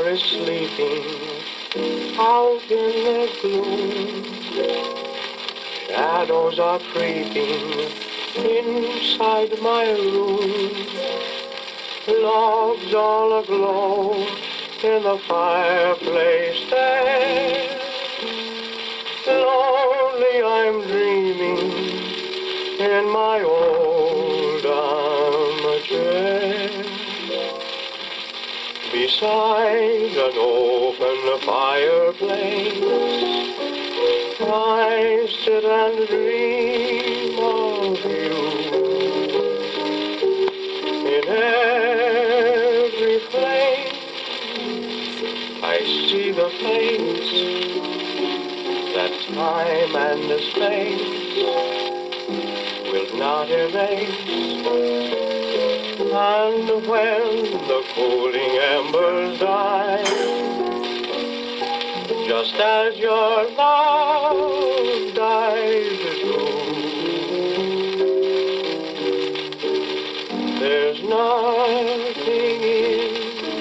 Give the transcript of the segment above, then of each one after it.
lover is sleeping out in the gloom. Shadows are creeping inside my room. Love's all aglow in the fireplace there. Lonely I'm dreaming in my old armchair. Beside an open fireplace, I sit and dream of you. In every flame, I see the face that time and the space will not erase. And when the cooling embers die, just as your love died too, there's nothing in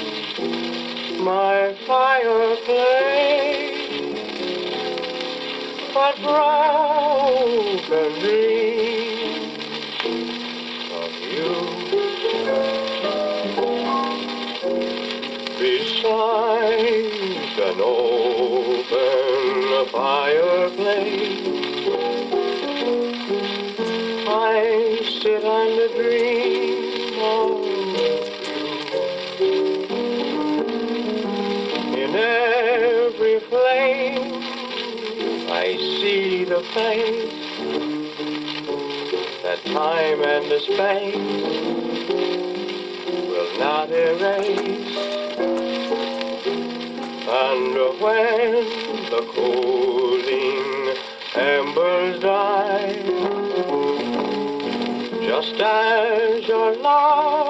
my fireplace but broken dreams of you. Beside an open fireplace, I sit and dream of you. In every flame, I see the face that time and the space will not erase. And when the cooling embers die, just as your love